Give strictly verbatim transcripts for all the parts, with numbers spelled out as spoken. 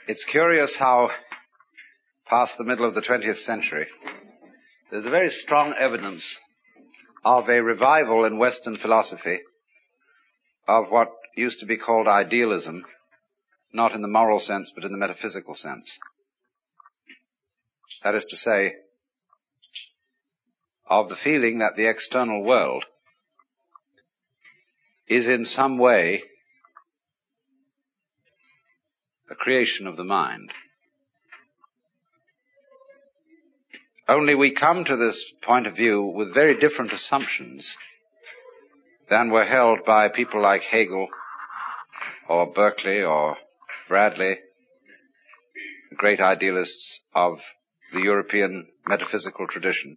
It's curious how, past the middle of the twentieth century, there's a very strong evidence of a revival in Western philosophy of what used to be called idealism, not in the moral sense, but in the metaphysical sense. That is to say, of the feeling that the external world is in some way a creation of the mind. Only we come to this point of view with very different assumptions than were held by people like Hegel or Berkeley or Bradley, great idealists of the European metaphysical tradition,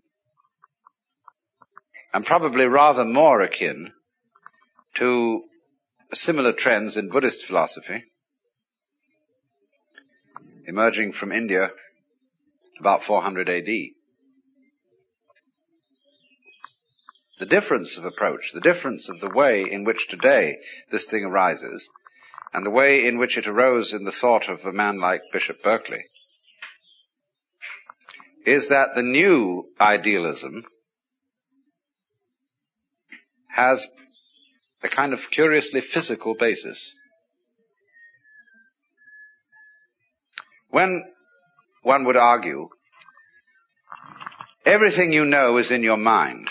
and probably rather more akin to similar trends in Buddhist philosophy emerging from India about four hundred A D. The difference of approach, the difference of the way in which today this thing arises, and the way in which it arose in the thought of a man like Bishop Berkeley, is that the new idealism has a kind of curiously physical basis. When one would argue, everything you know is in your mind,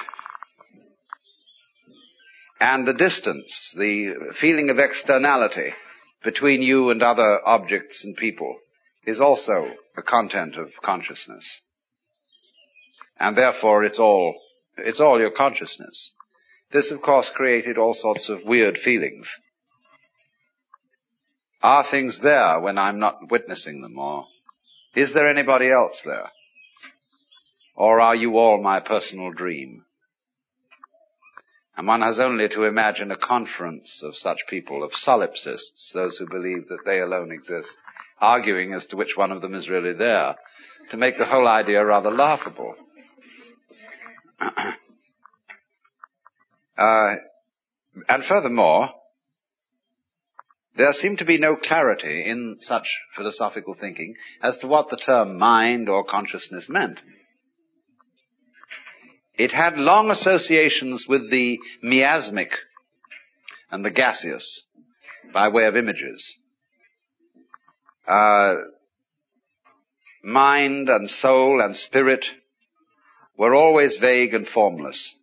and the distance, the feeling of externality between you and other objects and people is also a content of consciousness. And therefore it's all, it's all your consciousness. This, of course, created all sorts of weird feelings. Are things there when I'm not witnessing them? Or is there anybody else there? Or are you all my personal dream? And one has only to imagine a conference of such people, of solipsists, those who believe that they alone exist, arguing as to which one of them is really there, to make the whole idea rather laughable. uh, and furthermore, there seemed to be no clarity in such philosophical thinking as to what the term mind or consciousness meant. It had long associations with the miasmic and the gaseous by way of images. Uh, mind and soul and spirit were always vague and formless.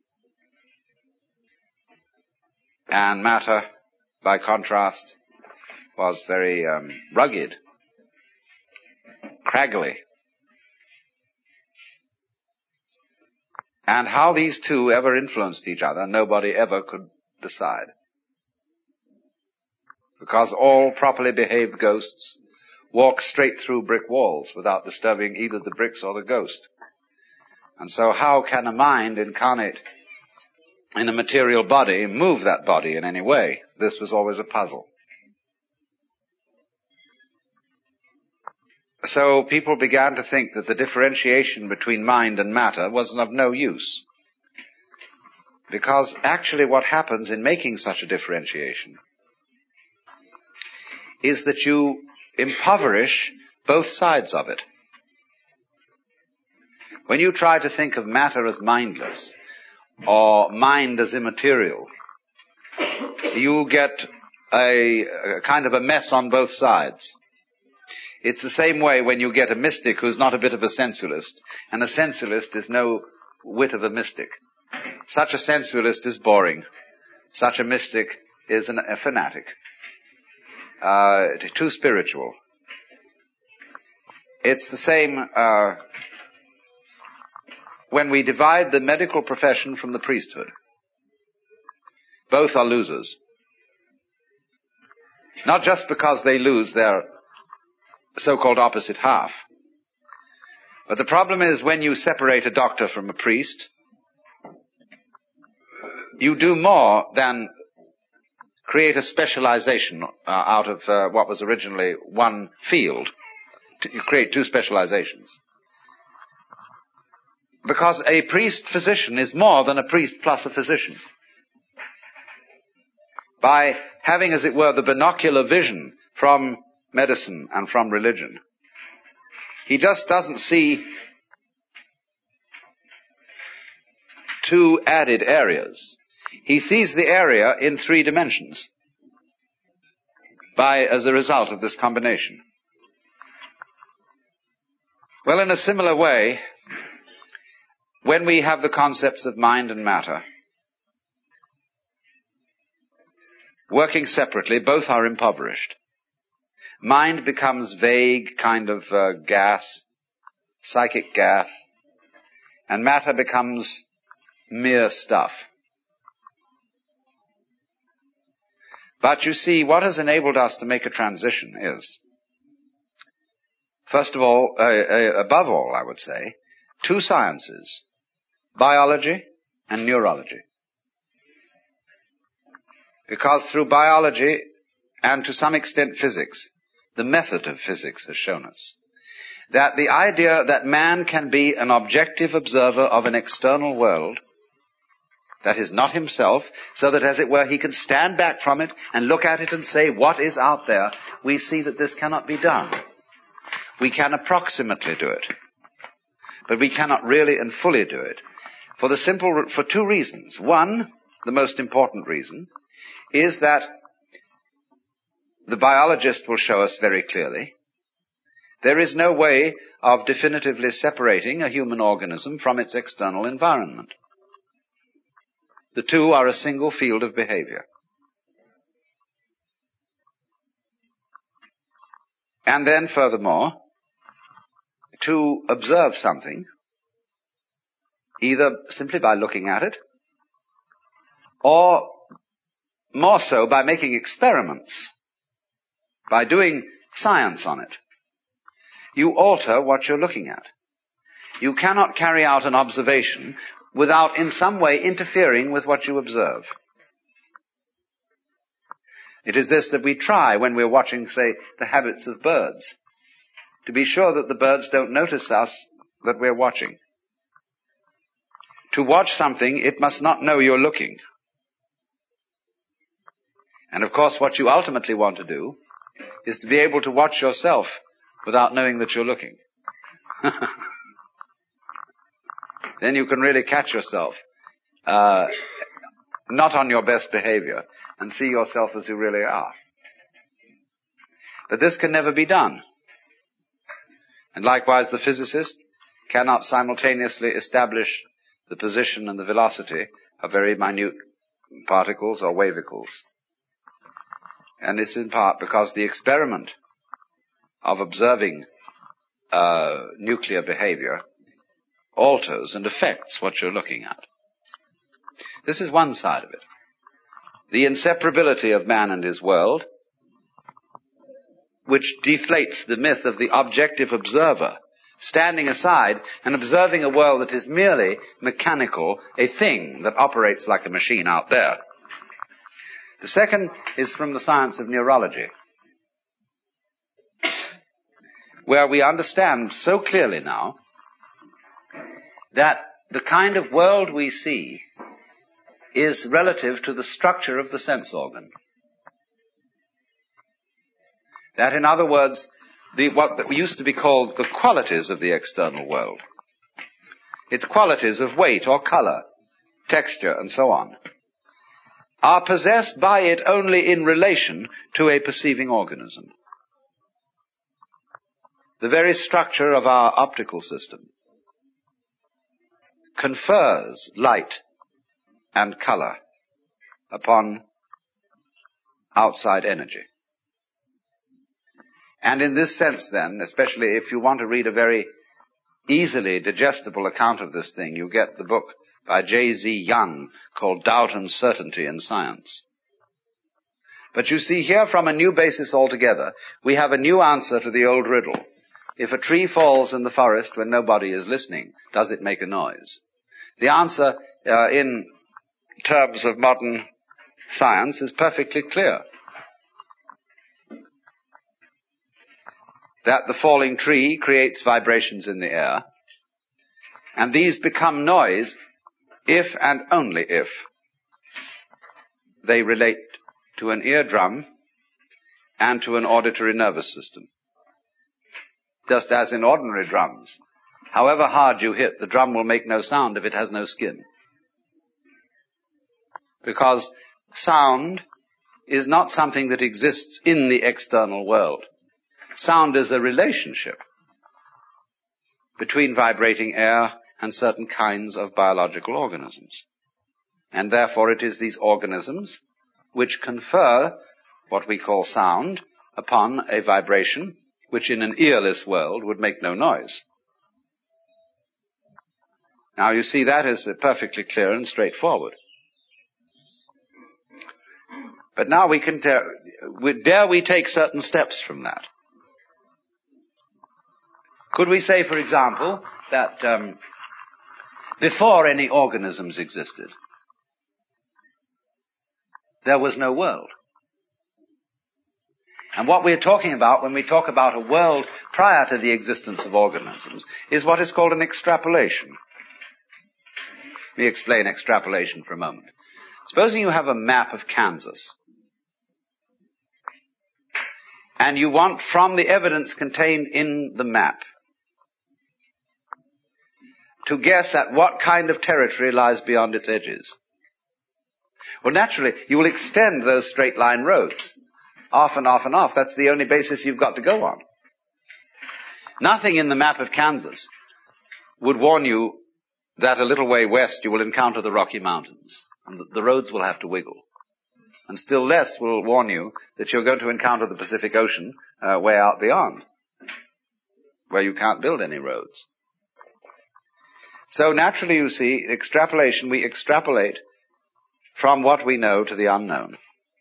And matter, by contrast, was very um, rugged, craggly. And how these two ever influenced each other, nobody ever could decide. Because all properly behaved ghosts walk straight through brick walls without disturbing either the bricks or the ghost. And so how can a mind incarnate in a material body move that body in any way? This was always a puzzle. So people began to think that the differentiation between mind and matter was of no use. Because actually what happens in making such a differentiation is that you impoverish both sides of it. When you try to think of matter as mindless, or mind as immaterial, you get a, a kind of a mess on both sides. It's the same way when you get a mystic who's not a bit of a sensualist, and a sensualist is no whit of a mystic. Such a sensualist is boring. Such a mystic is an, a fanatic. Uh, too spiritual. It's the same uh, when we divide the medical profession from the priesthood. Both are losers. Not just because they lose their so-called opposite half. But the problem is when you separate a doctor from a priest, you do more than create a specialization uh, out of uh, what was originally one field. You create two specializations. Because a priest-physician is more than a priest plus a physician. By having, as it were, the binocular vision from medicine and from religion. He just doesn't see two added areas. He sees the area in three dimensions by, as a result of this combination. Well, in a similar way, when we have the concepts of mind and matter working separately, both are impoverished. Mind becomes vague, kind of uh, gas, psychic gas, and matter becomes mere stuff. But you see, what has enabled us to make a transition is, first of all, uh, uh, above all, I would say, two sciences, biology and neurology. Because through biology, and to some extent physics, the method of physics has shown us that the idea that man can be an objective observer of an external world that is not himself, so that, as it were, he can stand back from it and look at it and say, what is out there? We see that this cannot be done. We can approximately do it, but we cannot really and fully do it for the simple, for two reasons. One, the most important reason, is that the biologist will show us very clearly there is no way of definitively separating a human organism from its external environment. The two are a single field of behavior. And then, furthermore, to observe something, either simply by looking at it, or more so by making experiments, by doing science on it, you alter what you're looking at. You cannot carry out an observation without in some way interfering with what you observe. It is this that we try when we're watching, say, the habits of birds, to be sure that the birds don't notice us, that we're watching. To watch something, it must not know you're looking. And of course, what you ultimately want to do is to be able to watch yourself without knowing that you're looking. Then you can really catch yourself, uh, not on your best behavior, and see yourself as you really are. But this can never be done. And likewise, the physicist cannot simultaneously establish the position and the velocity of very minute particles or wavicles. And it's in part because the experiment of observing uh, nuclear behavior alters and affects what you're looking at. This is one side of it. The inseparability of man and his world, which deflates the myth of the objective observer, standing aside and observing a world that is merely mechanical, a thing that operates like a machine out there. The second is from the science of neurology, where we understand so clearly now that the kind of world we see is relative to the structure of the sense organ. That, in other words, the, what used to be called the qualities of the external world, its qualities of weight or color, texture, and so on, are possessed by it only in relation to a perceiving organism. The very structure of our optical system confers light and color upon outside energy. And in this sense, then, especially if you want to read a very easily digestible account of this thing, you get the book by J Z Young called Doubt and Certainty in Science. But you see here, from a new basis altogether, we have a new answer to the old riddle. If a tree falls in the forest when nobody is listening, does it make a noise? The answer uh, in terms of modern science is perfectly clear. That the falling tree creates vibrations in the air, and these become noise if and only if they relate to an eardrum and to an auditory nervous system. Just as in ordinary drums, however hard you hit, the drum will make no sound if it has no skin. Because sound is not something that exists in the external world. Sound is a relationship between vibrating air and certain kinds of biological organisms. And therefore it is these organisms which confer what we call sound upon a vibration which in an earless world would make no noise. Now you see, that is perfectly clear and straightforward. But now we can dare, dare we take certain steps from that? Could we say, for example, that um, before any organisms existed, there was no world? And what we're talking about when we talk about a world prior to the existence of organisms is what is called an extrapolation. Let me explain extrapolation for a moment. Supposing you have a map of Kansas, and you want, from the evidence contained in the map, to guess at what kind of territory lies beyond its edges. Well, naturally, you will extend those straight line roads off and off and off. That's the only basis you've got to go on. Nothing in the map of Kansas would warn you that a little way west you will encounter the Rocky Mountains, and the roads will have to wiggle. And still less will warn you that you're going to encounter the Pacific Ocean uh, way out beyond, where you can't build any roads. So naturally, you see, extrapolation, we extrapolate from what we know to the unknown.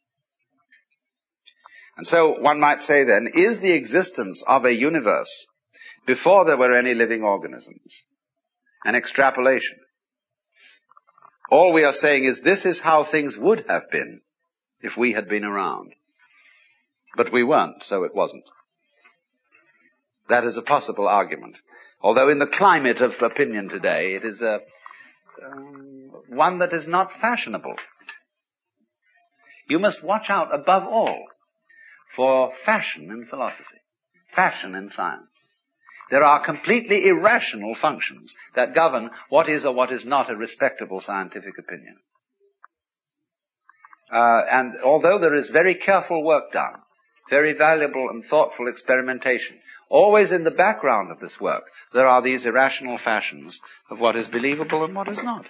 And so one might say then, is the existence of a universe before there were any living organisms an extrapolation? All we are saying is this is how things would have been if we had been around. But we weren't, so it wasn't. That is a possible argument. Although in the climate of opinion today, it is a, um, one that is not fashionable. You must watch out above all for fashion in philosophy, fashion in science. There are completely irrational functions that govern what is or what is not a respectable scientific opinion. Uh, and although there is very careful work done, very valuable and thoughtful experimentation, always in the background of this work, there are these irrational fashions of what is believable and what is not.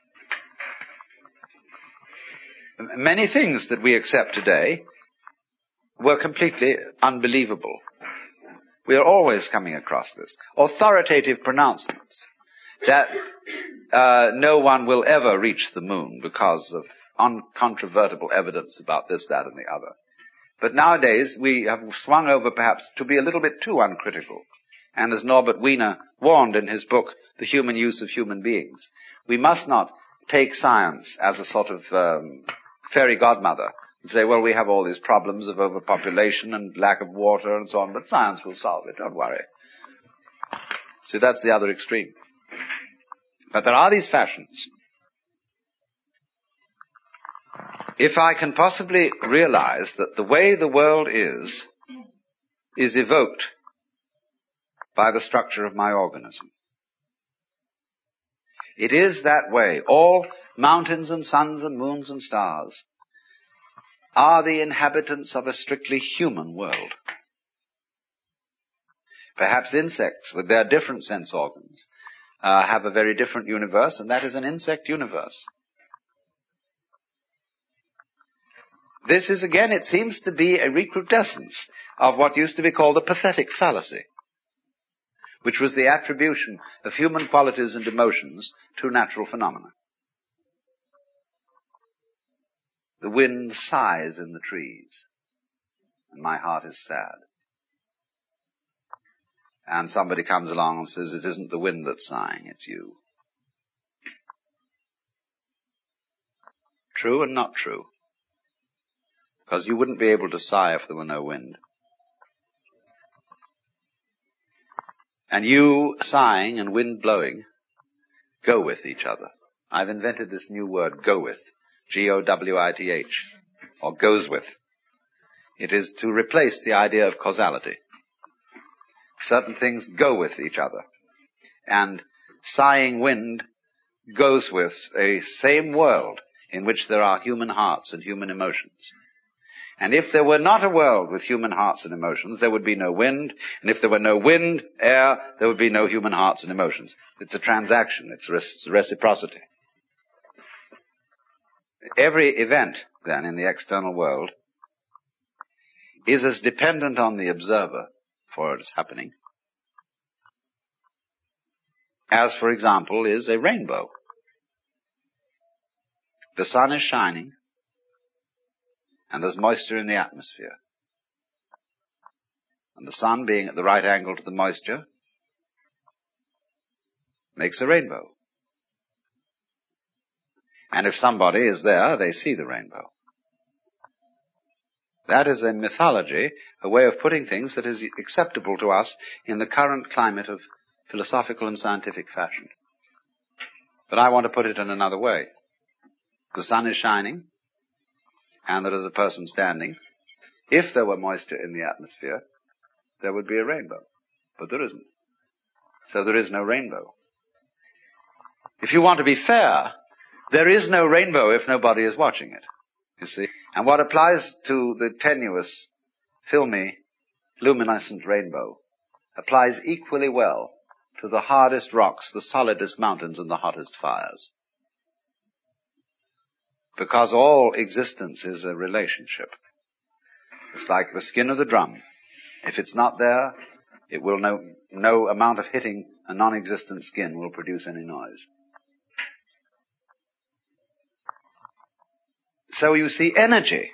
Many things that we accept today were completely unbelievable. We are always coming across this. Authoritative pronouncements that uh, no one will ever reach the moon because of uncontrovertible evidence about this, that, and the other. But nowadays we have swung over perhaps to be a little bit too uncritical. And as Norbert Wiener warned in his book, The Human Use of Human Beings, we must not take science as a sort of um, fairy godmother and say, well, we have all these problems of overpopulation and lack of water and so on, but science will solve it, don't worry. See, that's the other extreme. But there are these fashions. If I can possibly realize that the way the world is, is evoked by the structure of my organism. It is that way. All mountains and suns and moons and stars are the inhabitants of a strictly human world. Perhaps insects, with their different sense organs, uh, have a very different universe, and that is an insect universe. This is, again, it seems to be a recrudescence of what used to be called the pathetic fallacy, which was the attribution of human qualities and emotions to natural phenomena. The wind sighs in the trees, and my heart is sad. And somebody comes along and says, it isn't the wind that's sighing, it's you. True and not true. Because you wouldn't be able to sigh if there were no wind. And you sighing and wind blowing go with each other. I've invented this new word, go with. G O W I T H. Or goes with. It is to replace the idea of causality. Certain things go with each other. And sighing wind goes with a same world in which there are human hearts and human emotions. And if there were not a world with human hearts and emotions, there would be no wind. And if there were no wind, air, there would be no human hearts and emotions. It's a transaction. It's reciprocity. Every event, then, in the external world is as dependent on the observer for its happening as, for example, is a rainbow. The sun is shining, and there's moisture in the atmosphere. And the sun, being at the right angle to the moisture, makes a rainbow. And if somebody is there, they see the rainbow. That is a mythology, a way of putting things that is acceptable to us in the current climate of philosophical and scientific fashion. But I want to put it in another way. The sun is shining, and there is a person standing. If there were moisture in the atmosphere, there would be a rainbow. But there isn't. So there is no rainbow. If you want to be fair, there is no rainbow if nobody is watching it, you see. And what applies to the tenuous, filmy, luminescent rainbow applies equally well to the hardest rocks, the solidest mountains, and the hottest fires. Because all existence is a relationship. It's like the skin of the drum. If it's not there, it will no, no amount of hitting a non-existent skin will produce any noise. So you see, energy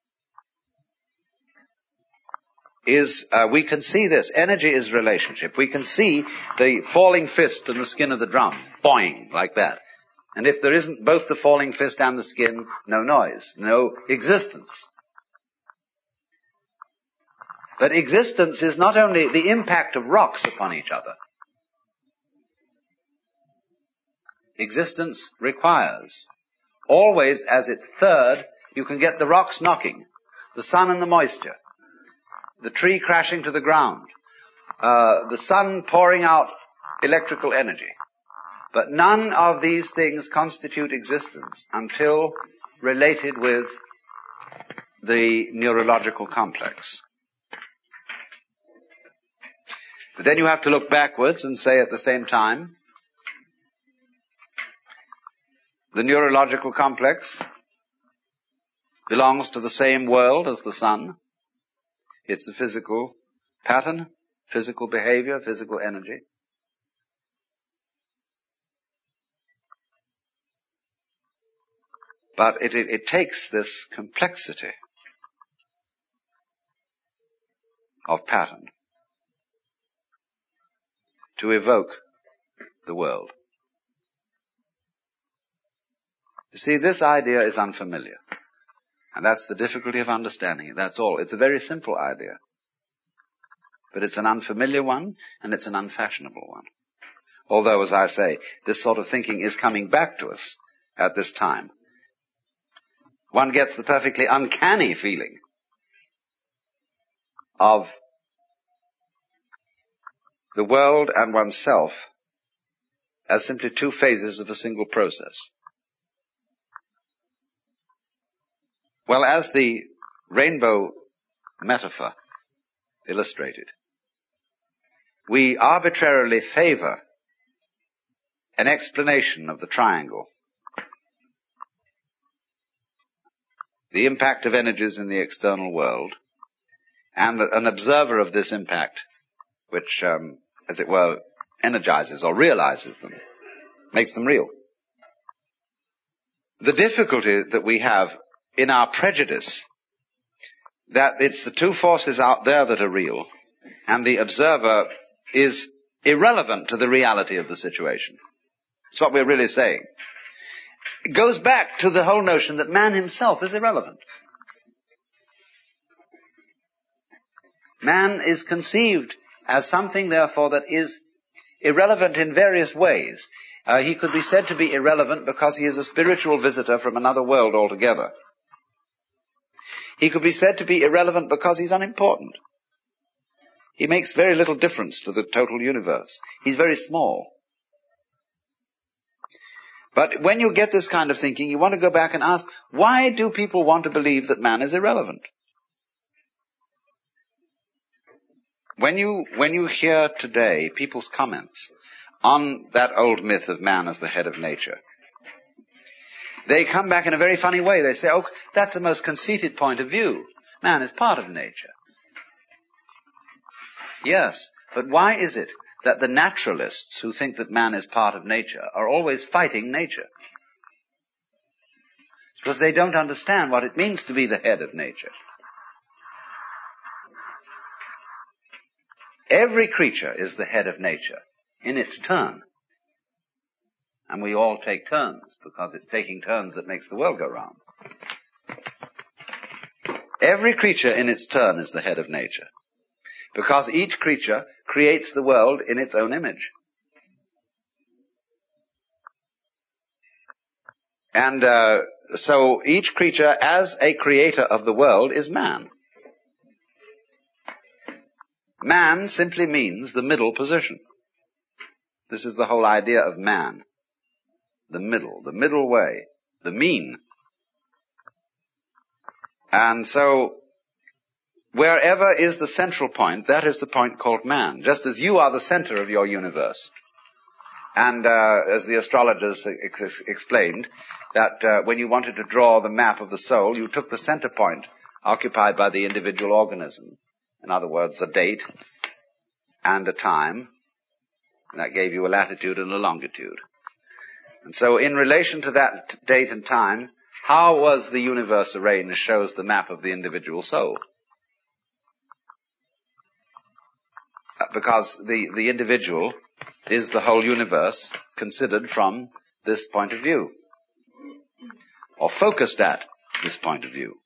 is, uh, we can see this. Energy is relationship. We can see the falling fist and the skin of the drum. Boing, like that. And if there isn't both the falling fist and the skin, no noise, no existence. But existence is not only the impact of rocks upon each other. Existence requires, always as its third, you can get the rocks knocking, the sun and the moisture, the tree crashing to the ground, uh, the sun pouring out electrical energy. But none of these things constitute existence until related with the neurological complex. But then you have to look backwards and say at the same time, the neurological complex belongs to the same world as the sun. It's a physical pattern, physical behavior, physical energy. But it, it, it takes this complexity of pattern to evoke the world. You see, this idea is unfamiliar. And that's the difficulty of understanding it. That's all. It's a very simple idea. But it's an unfamiliar one, and it's an unfashionable one. Although, as I say, this sort of thinking is coming back to us at this time. One gets the perfectly uncanny feeling of the world and oneself as simply two phases of a single process. Well, as the rainbow metaphor illustrated, we arbitrarily favor an explanation of the triangle, the impact of energies in the external world, and an observer of this impact, which, um, as it were, energizes or realizes them, makes them real. The difficulty that we have in our prejudice that it's the two forces out there that are real, and the observer is irrelevant to the reality of the situation. That's what we're really saying. It goes back to the whole notion that man himself is irrelevant. Man is conceived as something, therefore, that is irrelevant in various ways. Uh, he could be said to be irrelevant because he is a spiritual visitor from another world altogether. He could be said to be irrelevant because he's unimportant. He makes very little difference to the total universe. He's very small. But when you get this kind of thinking, you want to go back and ask, why do people want to believe that man is irrelevant? When you, when you hear today people's comments on that old myth of man as the head of nature, they come back in a very funny way. They say, oh, that's a most conceited point of view. Man is part of nature. Yes, but why is it that the naturalists who think that man is part of nature are always fighting nature? It's because they don't understand what it means to be the head of nature. Every creature is the head of nature in its turn. And we all take turns, because it's taking turns that makes the world go round. Every creature in its turn is the head of nature, because each creature creates the world in its own image. And uh, so each creature, as a creator of the world, is man. Man simply means the middle position. This is the whole idea of man. The middle, the middle way, the mean. And so, wherever is the central point, that is the point called man. Just as you are the center of your universe. And uh, as the astrologers ex- explained, that uh, when you wanted to draw the map of the soul, you took the center point occupied by the individual organism. In other words, a date and a time. And that gave you a latitude and a longitude. And so in relation to that date and time, how was the universe arranged shows the map of the individual soul. Because the, the individual is the whole universe considered from this point of view, or focused at this point of view.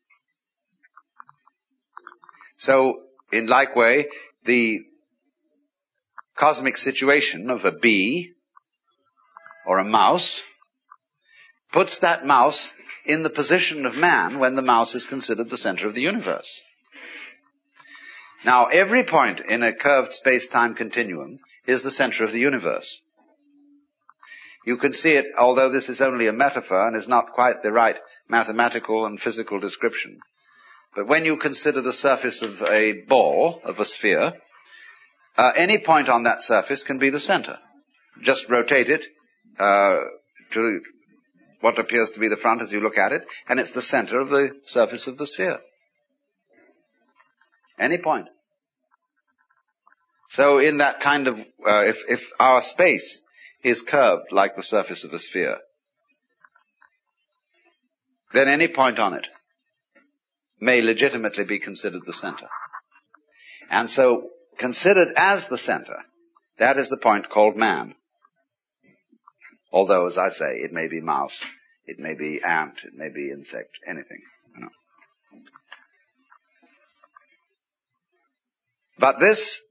So, in like way, the cosmic situation of a bee or a mouse puts that mouse in the position of man when the mouse is considered the center of the universe. Now, every point in a curved space-time continuum is the center of the universe. You can see it, although this is only a metaphor and is not quite the right mathematical and physical description. But when you consider the surface of a ball, of a sphere, uh, any point on that surface can be the center. Just rotate it uh, to what appears to be the front as you look at it, and it's the center of the surface of the sphere. Any point. So in that kind of, uh, if, if our space is curved like the surface of a sphere, then any point on it may legitimately be considered the center. And so, considered as the center, that is the point called man. Although, as I say, it may be mouse, it may be ant, it may be insect, anything. You know. But this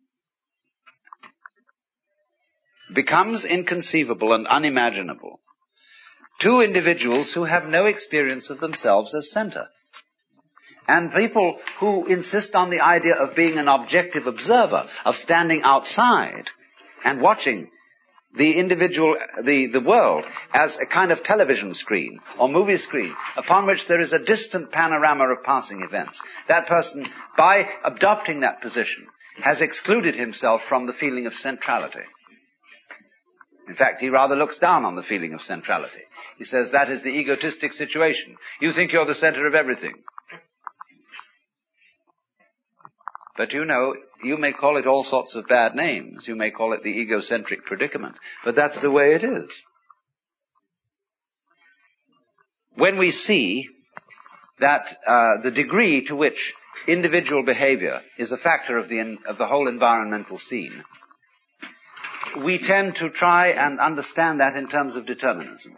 becomes inconceivable and unimaginable to individuals who have no experience of themselves as center. And people who insist on the idea of being an objective observer, of standing outside and watching the individual, the, the world as a kind of television screen or movie screen upon which there is a distant panorama of passing events. That person, by adopting that position, has excluded himself from the feeling of centrality. In fact, he rather looks down on the feeling of centrality. He says that is the egotistic situation. You think you're the center of everything. But you know, you may call it all sorts of bad names. You may call it the egocentric predicament. But that's the way it is. When we see that uh, the degree to which individual behavior is a factor of the, of the whole environmental scene, we tend to try and understand that in terms of determinism.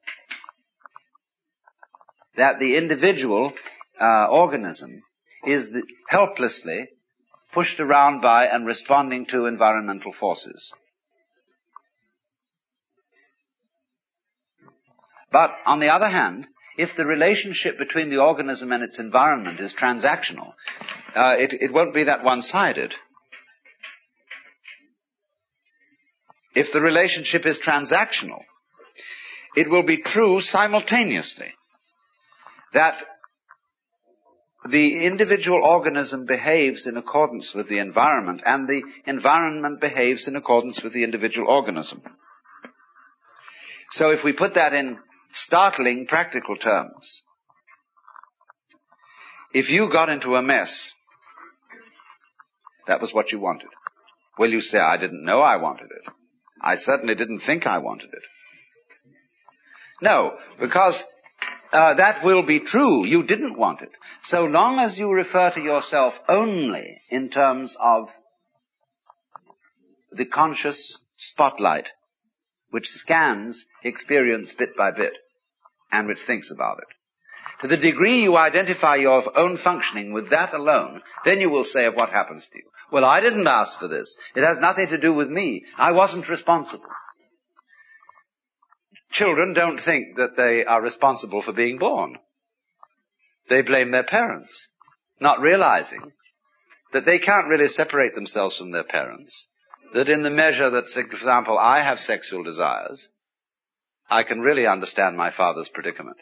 That the individual uh, organism is the, helplessly pushed around by and responding to environmental forces. But, on the other hand, if the relationship between the organism and its environment is transactional, uh, it, it won't be that one-sided. If the relationship is transactional, it will be true simultaneously that the individual organism behaves in accordance with the environment and the environment behaves in accordance with the individual organism. So if we put that in startling practical terms, if you got into a mess, that was what you wanted. Will you say, I didn't know I wanted it? I certainly didn't think I wanted it. No, because uh, that will be true. You didn't want it. So long as you refer to yourself only in terms of the conscious spotlight, which scans experience bit by bit, and which thinks about it. To the degree you identify your own functioning with that alone, then you will say of what happens to you, well, I didn't ask for this. It has nothing to do with me. I wasn't responsible. Children don't think that they are responsible for being born. They blame their parents, not realizing that they can't really separate themselves from their parents, that in the measure that, for example, I have sexual desires, I can really understand my father's predicament.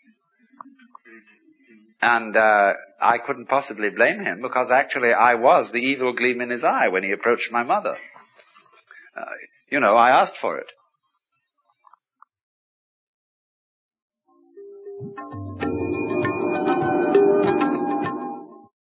And uh, I couldn't possibly blame him, because actually I was the evil gleam in his eye when he approached my mother. Uh, you know, I asked for it.